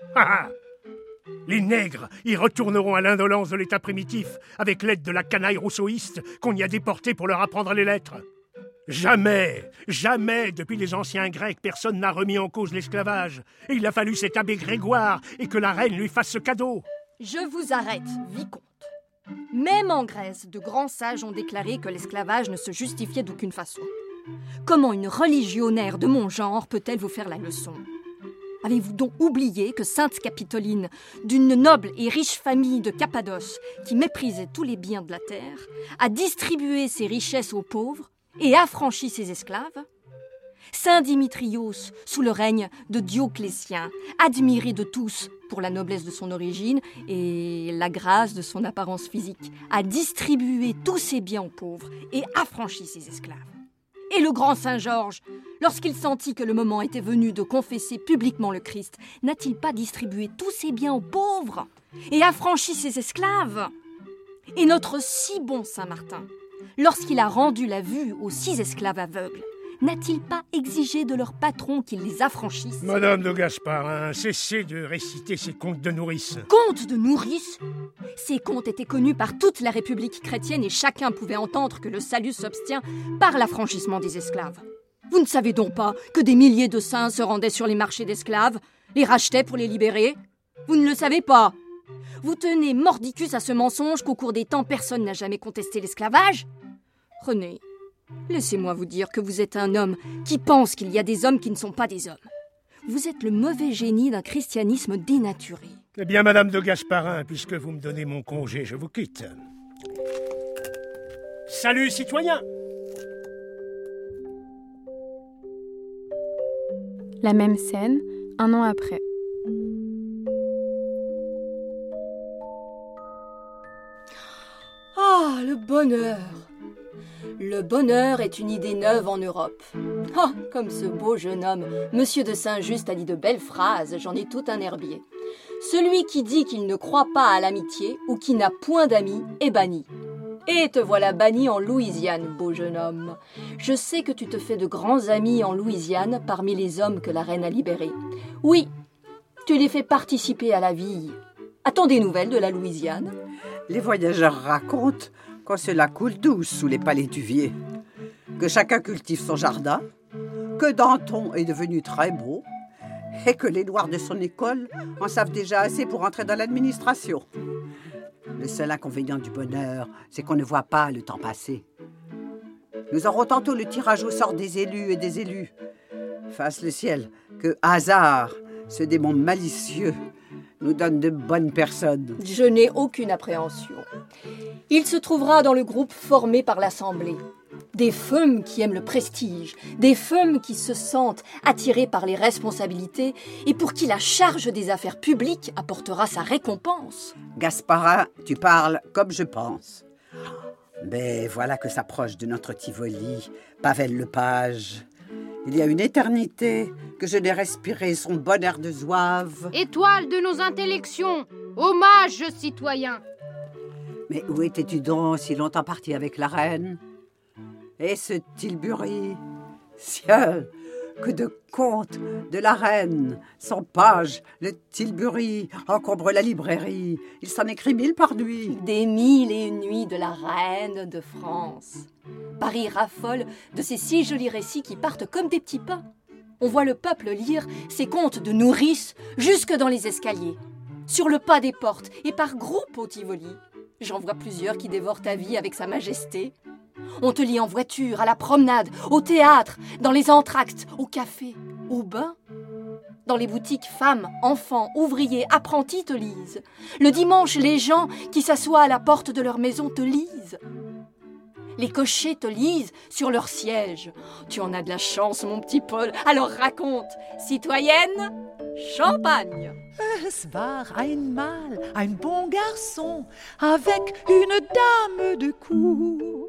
Les nègres y retourneront à l'indolence de l'état primitif, avec l'aide de la canaille rousseauiste qu'on y a déportée pour leur apprendre les lettres. Jamais, jamais, depuis les anciens Grecs, personne n'a remis en cause l'esclavage. Et il a fallu cet abbé Grégoire et que la reine lui fasse ce cadeau. Je vous arrête, vicomte. Même en Grèce, de grands sages ont déclaré que l'esclavage ne se justifiait d'aucune façon. Comment une religionnaire de mon genre peut-elle vous faire la leçon? Avez-vous donc oublié que Sainte Capitoline, d'une noble et riche famille de Cappadoce, qui méprisait tous les biens de la terre, a distribué ses richesses aux pauvres et affranchi ses esclaves? Saint Dimitrios, sous le règne de Dioclétien, admiré de tous pour la noblesse de son origine et la grâce de son apparence physique, a distribué tous ses biens aux pauvres et affranchi ses esclaves. Et le grand Saint Georges, lorsqu'il sentit que le moment était venu de confesser publiquement le Christ, n'a-t-il pas distribué tous ses biens aux pauvres et affranchi ses esclaves? Et notre si bon Saint Martin, lorsqu'il a rendu la vue aux 6 esclaves aveugles, n'a-t-il pas exigé de leur patron qu'ils les affranchissent? Madame de Gasparin, cessez de réciter ces contes de nourrice. Contes de nourrice? Ces contes étaient connus par toute la République chrétienne et chacun pouvait entendre que le salut s'obtient par l'affranchissement des esclaves. Vous ne savez donc pas que des milliers de saints se rendaient sur les marchés d'esclaves, les rachetaient pour les libérer? Vous ne le savez pas? Vous tenez mordicus à ce mensonge qu'au cours des temps, personne n'a jamais contesté l'esclavage? René, laissez-moi vous dire que vous êtes un homme qui pense qu'il y a des hommes qui ne sont pas des hommes. Vous êtes le mauvais génie d'un christianisme dénaturé. Eh bien, Madame de Gasparin, puisque vous me donnez mon congé, je vous quitte. Salut, citoyens! La même scène, 1 an après. Ah, le bonheur! Le bonheur est une idée neuve en Europe. Ah, comme ce beau jeune homme, Monsieur de Saint-Just a dit de belles phrases, j'en ai tout un herbier. Celui qui dit qu'il ne croit pas à l'amitié ou qui n'a point d'amis est banni. Et te voilà banni en Louisiane, beau jeune homme. Je sais que tu te fais de grands amis en Louisiane parmi les hommes que la reine a libérés. Oui, tu les fais participer à la vie. A-t-on des nouvelles de la Louisiane? Les voyageurs racontent qu'on se la coule douce sous les palétuviers, que chacun cultive son jardin, que Danton est devenu très beau et que les noirs de son école en savent déjà assez pour entrer dans l'administration. Le seul inconvénient du bonheur, c'est qu'on ne voit pas le temps passer. Nous aurons tantôt le tirage au sort des élus et des élus. Fasse le ciel que hasard, ce démon malicieux, nous donne de bonnes personnes. Je n'ai aucune appréhension. Il se trouvera dans le groupe formé par l'Assemblée. Des femmes qui aiment le prestige, des femmes qui se sentent attirées par les responsabilités et pour qui la charge des affaires publiques apportera sa récompense. Gasparin, tu parles comme je pense. Mais voilà que s'approche de notre Tivoli, Pavel Lepage. Il y a une éternité que je n'ai respiré son bon air de zouave. Étoile de nos intellections, hommage citoyen. Mais où étais-tu donc si longtemps parti avec la reine? Et ce Tilbury, ciel, que de contes de la reine, sans page, le Tilbury encombre la librairie. Il s'en écrit 1000 par nuit. Des 1001 nuits de la reine de France. Paris raffole de ces si jolis récits qui partent comme des petits pains. On voit le peuple lire ces contes de nourrices jusque dans les escaliers, sur le pas des portes et par groupes au Tivoli. J'en vois plusieurs qui dévorent ta vie avec sa majesté. On te lit en voiture, à la promenade, au théâtre, dans les entr'actes, au café, au bain. Dans les boutiques, femmes, enfants, ouvriers, apprentis te lisent. Le dimanche, les gens qui s'assoient à la porte de leur maison te lisent. Les cochers te lisent sur leur siège. Tu en as de la chance, mon petit Paul. Alors raconte, citoyenne, champagne. Es war einmal ein bon garçon avec une dame de cour.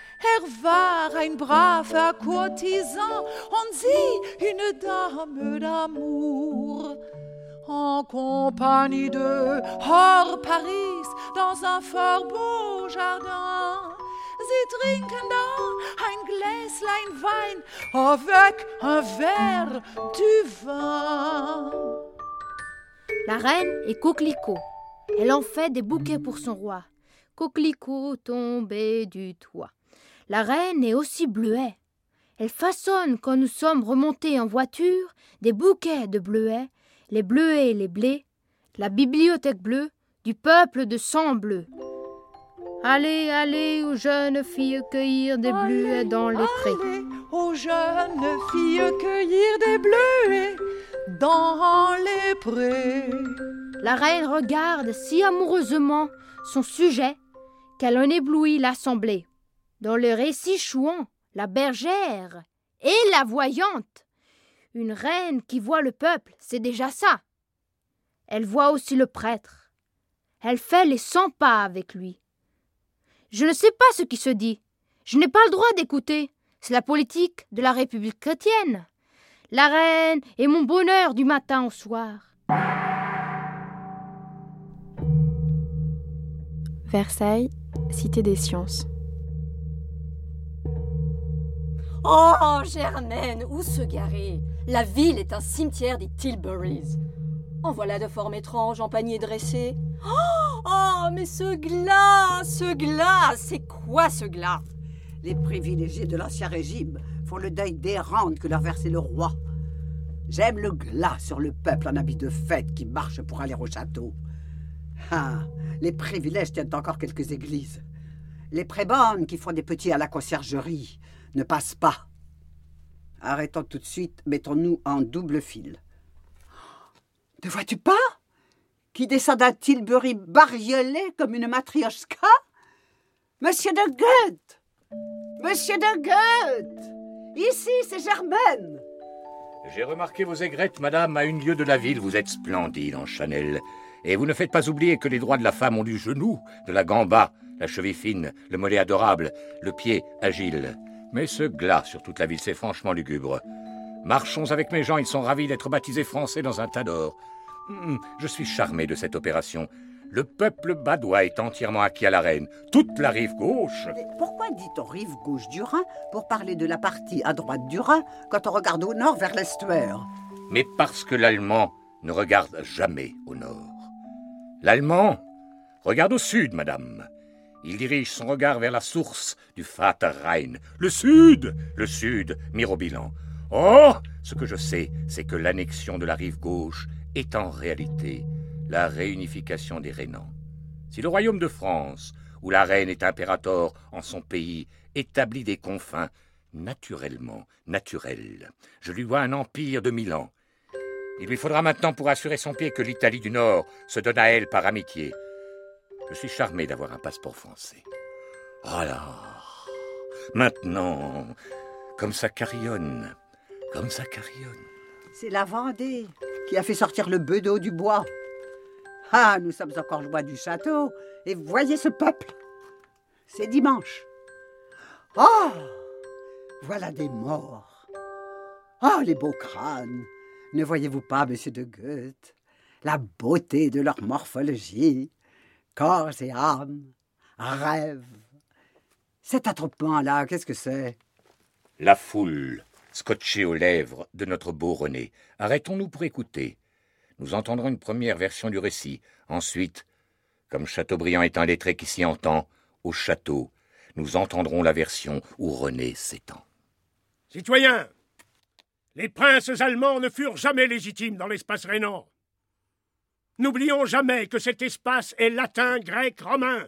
War ein braver courtisan und sie une dame d'amour. En compagnie de hors Paris dans un fort beau jardin. Sie trinken da ein Gläslein Wein avec un verre du vin. La reine est coquelicot. Elle en fait des bouquets pour son roi. Coquelicot tombé du toit. La reine est aussi bleuet. Elle façonne, quand nous sommes remontés en voiture, des bouquets de bleuets, les bleuets et les blés, la bibliothèque bleue du peuple de sang bleu. Allez, allez, aux jeunes filles cueillir des bleuets dans les prés. Allez, aux jeunes filles cueillir des bleuets dans les prés. La reine regarde si amoureusement son sujet qu'elle en éblouit l'assemblée. Dans le récit chouan, la bergère et la voyante. Une reine qui voit le peuple, c'est déjà ça. Elle voit aussi le prêtre. Elle fait les 100 pas avec lui. Je ne sais pas ce qui se dit. Je n'ai pas le droit d'écouter. C'est la politique de la République chrétienne. La reine est mon bonheur du matin au soir. Versailles, Cité des Sciences. Oh, Germaine, où se garer? La ville est un cimetière des Tilburys. En voilà de forme étrange en panier dressé. Oh, mais ce glas, c'est quoi ce glas? Les privilégiés de l'Ancien Régime font le deuil d'errante que leur versait le roi. J'aime le glas sur le peuple en habit de fête qui marche pour aller au château. Ah, les privilèges tiennent encore quelques églises. Les prébennes qui font des petits à la conciergerie ne passent pas. Arrêtons tout de suite, mettons-nous en double fil. Ne vois-tu pas? Qui descend d'un Tilbury bariolé comme une matrioshka? Monsieur de Goethe! Monsieur de Goethe! Ici, c'est Germaine! J'ai remarqué vos aigrettes, madame, à 1 lieue de la ville. Vous êtes splendide en Chanel. Et vous ne faites pas oublier que les droits de la femme ont du genou, de la gamba, la cheville fine, le mollet adorable, le pied agile. Mais ce glas sur toute la ville, c'est franchement lugubre. Marchons avec mes gens, ils sont ravis d'être baptisés français dans un tas d'or. Je suis charmé de cette opération. Le peuple badois est entièrement acquis à la reine. Toute la rive gauche. Mais pourquoi dit-on rive gauche du Rhin pour parler de la partie à droite du Rhin quand on regarde au nord vers l'estuaire? Mais parce que l'Allemand ne regarde jamais au nord. L'Allemand regarde au sud, madame. Il dirige son regard vers la source du Vater Rhein. Le sud, mirobilant. Or, ce que je sais, c'est que l'annexion de la rive gauche est en réalité la réunification des Rhénans. Si le royaume de France, où la reine est impérator en son pays, établit des confins naturellement naturels, je lui dois un empire de 1000 ans. Il lui faudra maintenant pour assurer son pied que l'Italie du Nord se donne à elle par amitié. Je suis charmé d'avoir un passeport français. Alors, maintenant, comme ça carillonne. C'est la Vendée qui a fait sortir le bedeau du bois. Ah, nous sommes encore loin du château, et voyez ce peuple. C'est dimanche. Oh, voilà des morts. Oh, les beaux crânes. Ne voyez-vous pas, monsieur de Goethe, la beauté de leur morphologie, corps et âme, rêve. Cet attroupement-là, qu'est-ce que c'est? La foule, scotchée aux lèvres de notre beau René. Arrêtons-nous pour écouter. Nous entendrons une première version du récit. Ensuite, comme Chateaubriand est un lettré qui s'y entend, au château, nous entendrons la version où René s'étend. Citoyens, les princes allemands ne furent jamais légitimes dans l'espace rhénan. N'oublions jamais que cet espace est latin, grec, romain.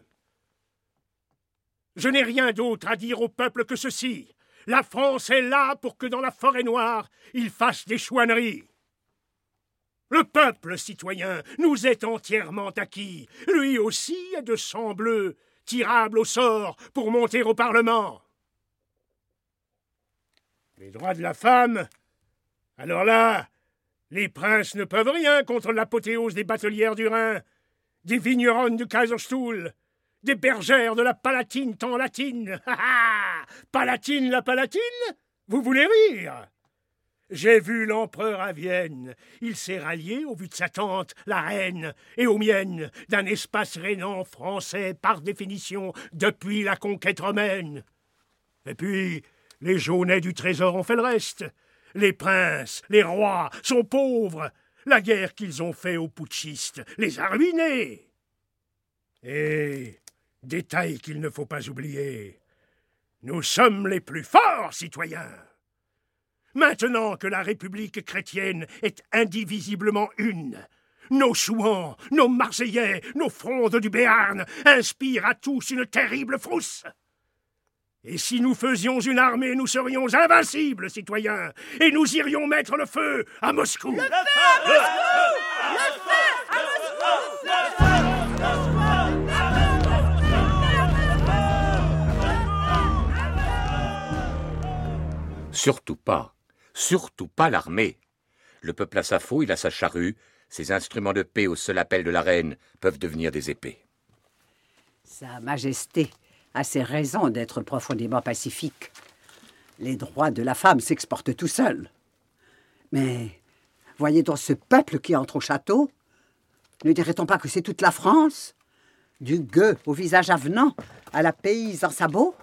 Je n'ai rien d'autre à dire au peuple que ceci. La France est là pour que dans la forêt noire, il fasse des chouanneries. Le peuple, citoyen, nous est entièrement acquis. Lui aussi est de sang bleu, tirable au sort pour monter au Parlement. Les droits de la femme, alors là, les princes ne peuvent rien contre l'apothéose des batelières du Rhin, des vigneronnes du Kaiserstuhl, des bergères de la Palatine tant latine. Palatine, la Palatine? Vous voulez rire? J'ai vu l'empereur à Vienne. Il s'est rallié au vu de sa tante, la reine, et aux miennes, d'un espace rhénan français par définition depuis la conquête romaine. Et puis, les jaunets du trésor ont fait le reste. Les princes, les rois sont pauvres. La guerre qu'ils ont fait aux putschistes les a ruinés. Et, détail qu'il ne faut pas oublier, nous sommes les plus forts, citoyens. Maintenant que la République chrétienne est indivisiblement une, nos Chouans, nos Marseillais, nos Frondes du Béarn inspirent à tous une terrible frousse. Et si nous faisions une armée, nous serions invincibles, citoyens, et nous irions mettre le feu à Moscou. Le feu à Moscou! Le feu à Moscou! Le feu à Moscou! Surtout pas l'armée. Le peuple a sa faux, il a sa charrue. Ces instruments de paix au seul appel de la reine peuvent devenir des épées. Sa Majesté a ses raisons d'être profondément pacifique. Les droits de la femme s'exportent tout seuls. Mais voyez donc ce peuple qui entre au château. Ne dirait-on pas que c'est toute la France? Du gueux au visage avenant, à la payse en sabot.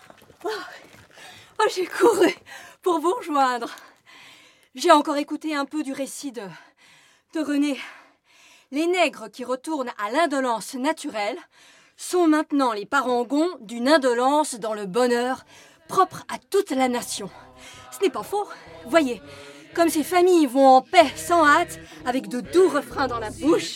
Oh, j'ai couru pour vous rejoindre. J'ai encore écouté un peu du récit de René. Les nègres qui retournent à l'indolence naturelle sont maintenant les parangons d'une indolence dans le bonheur propre à toute la nation. Ce n'est pas faux. Voyez, comme ces familles vont en paix sans hâte, avec de doux refrains dans la bouche.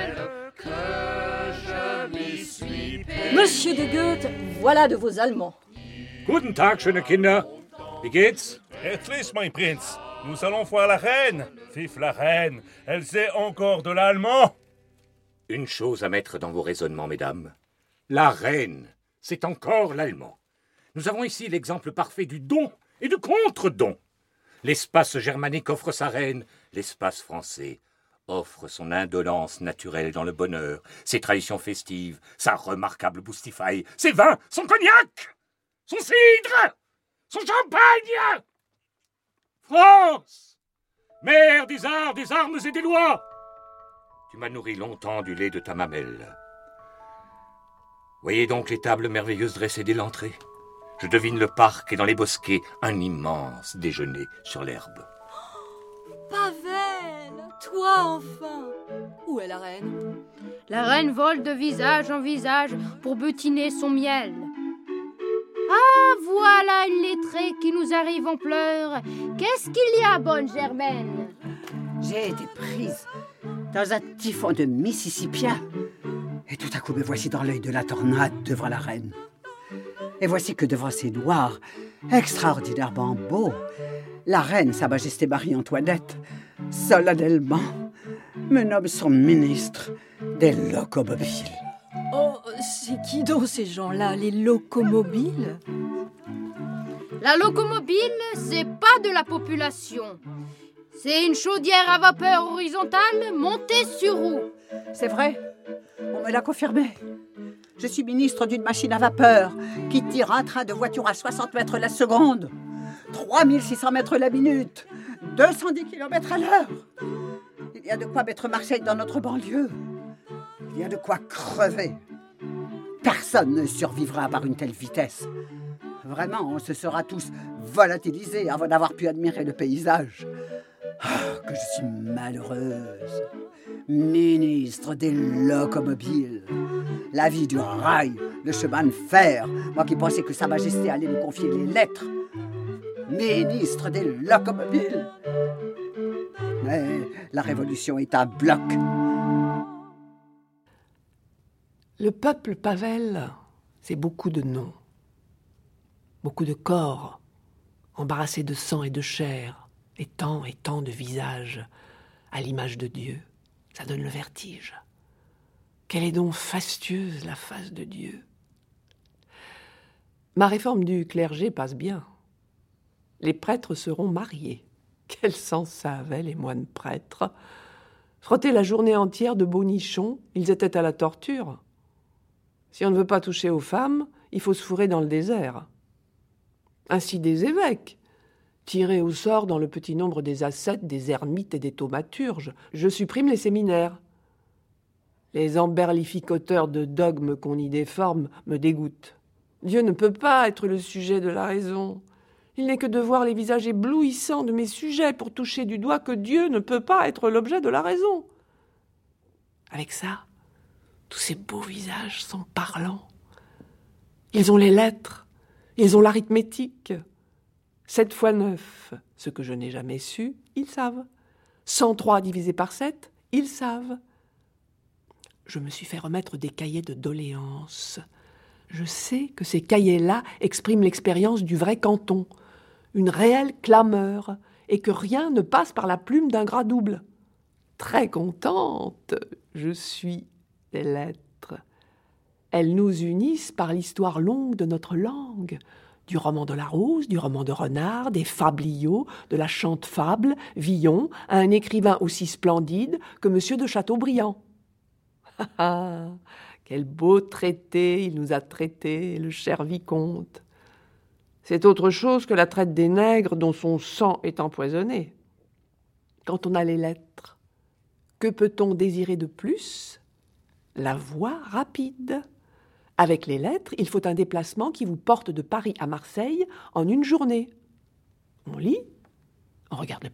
Monsieur de Goethe, voilà de vos Allemands. Guten Tag, schöne Kinder. Wie geht's? Herzlich, mein Prinz. Nous allons voir la reine. Vive la reine. Elle sait encore de l'allemand. Une chose à mettre dans vos raisonnements, mesdames. La reine, c'est encore l'allemand. Nous avons ici l'exemple parfait du don et du contre-don. L'espace germanique offre sa reine, l'espace français offre son indolence naturelle dans le bonheur, ses traditions festives, sa remarquable boustifaille, ses vins, son cognac, son cidre, son champagne. France, mère des arts, des armes et des lois, Tu m'as nourri longtemps du lait de ta mamelle. Voyez donc les tables merveilleuses dressées dès l'entrée. Je devine le parc et dans les bosquets un immense déjeuner sur l'herbe. Pavel, toi enfin. Où est la reine? La reine vole de visage en visage pour butiner son miel. Ah, voilà une lettrée qui nous arrive en pleurs. Qu'est-ce qu'il y a, bonne Germaine? J'ai été prise dans un typhon de Mississippien. Et tout à coup, me voici dans l'œil de la tornade devant la reine. Et voici que devant ces noirs, extraordinairement beaux, la reine, Sa Majesté Marie-Antoinette, solennellement, me nomme son ministre des locomobiles. Oh, c'est qui donc ces gens-là, les locomobiles? La locomobile, c'est pas de la population. C'est une chaudière à vapeur horizontale montée sur roue. C'est vrai, on me l'a confirmé. Je suis ministre d'une machine à vapeur qui tire un train de voiture à 60 mètres la seconde, 3600 mètres la minute, 210 km à l'heure. Il y a de quoi mettre Marseille dans notre banlieue. Il y a de quoi crever. Personne ne survivra par une telle vitesse. Vraiment, on se sera tous volatilisés avant d'avoir pu admirer le paysage. Oh, que je suis malheureuse. Ministre des locomobiles. La vie du rail, le chemin de fer. Moi qui pensais que Sa Majesté allait nous confier les lettres. Ministre des locomobiles. Mais la révolution est un bloc. Le peuple, Pavel, c'est beaucoup de noms, beaucoup de corps, embarrassés de sang et de chair, et tant de visages, à l'image de Dieu. Ça donne le vertige. Quelle est donc fastueuse la face de Dieu. Ma réforme du clergé passe bien. Les prêtres seront mariés. Quel sens ça avait, les moines prêtres? Frotter la journée entière de beaux nichons, ils étaient à la torture. Si on ne veut pas toucher aux femmes, il faut se fourrer dans le désert. Ainsi des évêques, tirés au sort dans le petit nombre des ascètes, des ermites et des thaumaturges. Je supprime les séminaires. Les emberlificateurs de dogmes qu'on y déforme me dégoûtent. Dieu ne peut pas être le sujet de la raison. Il n'est que de voir les visages éblouissants de mes sujets pour toucher du doigt que Dieu ne peut pas être l'objet de la raison. Avec ça, tous ces beaux visages sont parlants. Ils ont les lettres, ils ont l'arithmétique. 7 fois 9, ce que je n'ai jamais su, ils savent. 103 divisé par 7, ils savent. Je me suis fait remettre des cahiers de doléances. Je sais que ces cahiers-là expriment l'expérience du vrai canton, une réelle clameur, et que rien ne passe par la plume d'un gras double. Très contente, je suis des lettres. Elles nous unissent par l'histoire longue de notre langue, du roman de Larousse, du roman de Renard, des fabliaux, de la chante-fable, Villon, à un écrivain aussi splendide que M. de Chateaubriand. Ah, quel beau traité il nous a traités, le cher vicomte. C'est autre chose que la traite des nègres dont son sang est empoisonné. Quand on a les lettres, que peut-on désirer de plus? La voie rapide. Avec les lettres, il faut un déplacement qui vous porte de Paris à Marseille en une journée. On lit, on regarde le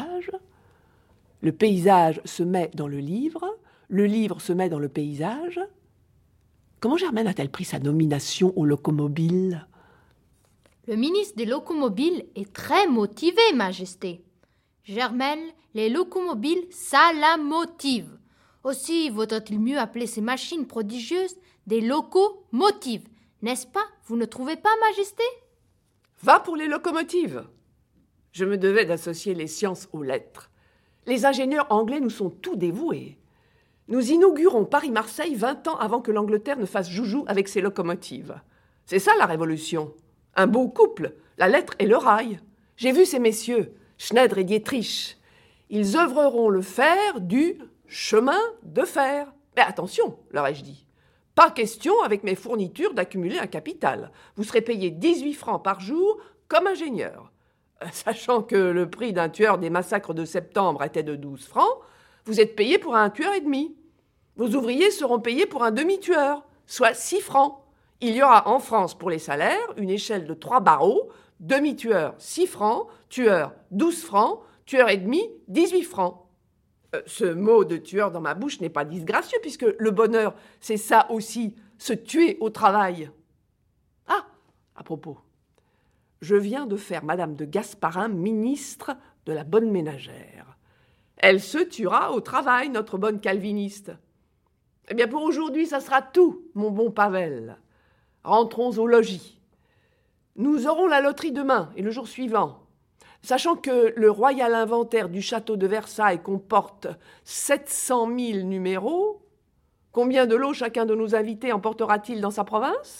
paysage se met dans le livre se met dans le paysage. Comment Germaine a-t-elle pris sa nomination aux locomobiles? Le ministre des locomobiles est très motivé, Majesté. Germaine, les locomobiles, ça la motive. Aussi vaudrait-il mieux appeler ces machines prodigieuses des locomotives. N'est-ce pas? Vous ne trouvez pas, Majesté? Va pour les locomotives. Je me devais d'associer les sciences aux lettres. Les ingénieurs anglais nous sont tout dévoués. Nous inaugurons Paris-Marseille 20 ans avant que l'Angleterre ne fasse joujou avec ses locomotives. C'est ça la révolution. Un beau couple, la lettre et le rail. J'ai vu ces messieurs, Schneider et Dietrich. Ils œuvreront le fer du chemin de fer. Mais attention, leur ai-je dit. Pas question avec mes fournitures d'accumuler un capital. Vous serez payé 18 francs par jour comme ingénieur. Sachant que le prix d'un tueur des massacres de septembre était de 12 francs, Vous êtes payé pour un tueur et demi. Vos ouvriers seront payés pour un demi-tueur, soit 6 francs. Il y aura en France pour les salaires une échelle de 3 barreaux, demi-tueur 6 francs, tueur 12 francs, tueur et demi 18 francs. Ce mot de tueur dans ma bouche n'est pas disgracieux, puisque le bonheur, c'est ça aussi, se tuer au travail. Ah, à propos, je viens de faire Madame de Gasparin ministre de la bonne ménagère. Elle se tuera au travail, notre bonne calviniste. Eh bien, pour aujourd'hui, ça sera tout, mon bon Pavel. Rentrons au logis. Nous aurons la loterie demain et le jour suivant. Sachant que le royal inventaire du château de Versailles comporte 700 000 numéros, combien de lots chacun de nos invités emportera-t-il dans sa province?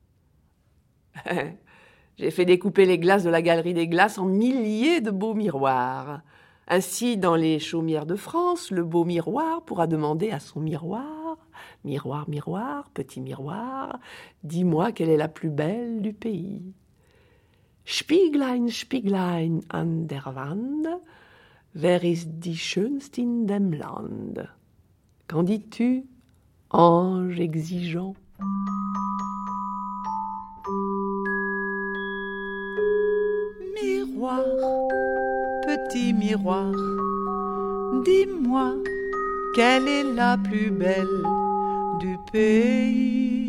J'ai fait découper les glaces de la galerie des glaces en milliers de beaux miroirs. Ainsi, dans les chaumières de France, le beau miroir pourra demander à son miroir « Miroir, miroir, petit miroir, dis-moi quelle est la plus belle du pays. » Spieglein, Spieglein an der Wand, wer ist die schönste in dem Land? Qu'en dis-tu, ange exigeant? Miroir, petit miroir, dis-moi quelle est la plus belle du pays.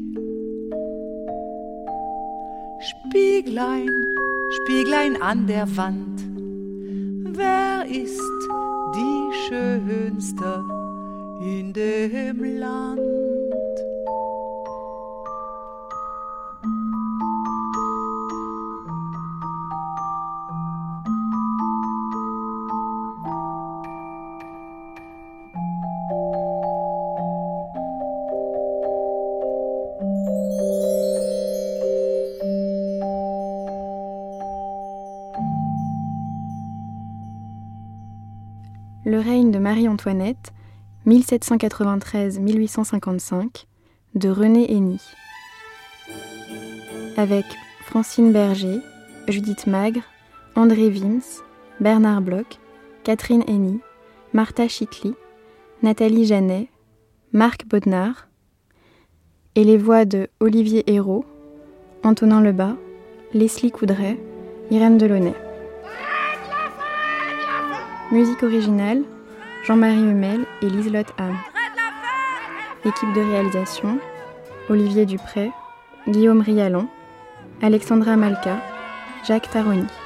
Spieglein, Spieglein an der Wand, wer ist die schönste in dem Land? Le règne de Marie-Antoinette, 1793-1855, de René Henny. Avec Francine Berger, Judith Magre, André Wims, Bernard Bloch, Catherine Henny, Martha Chicly, Nathalie Janet, Marc Bodnar, et les voix de Olivier Hérault, Antonin Lebas, Leslie Coudray, Irène Delaunay. Musique originale, Jean-Marie Humel et Liselotte Ham. Équipe de réalisation, Olivier Dupré, Guillaume Rialon, Alexandra Malka, Jacques Taroni.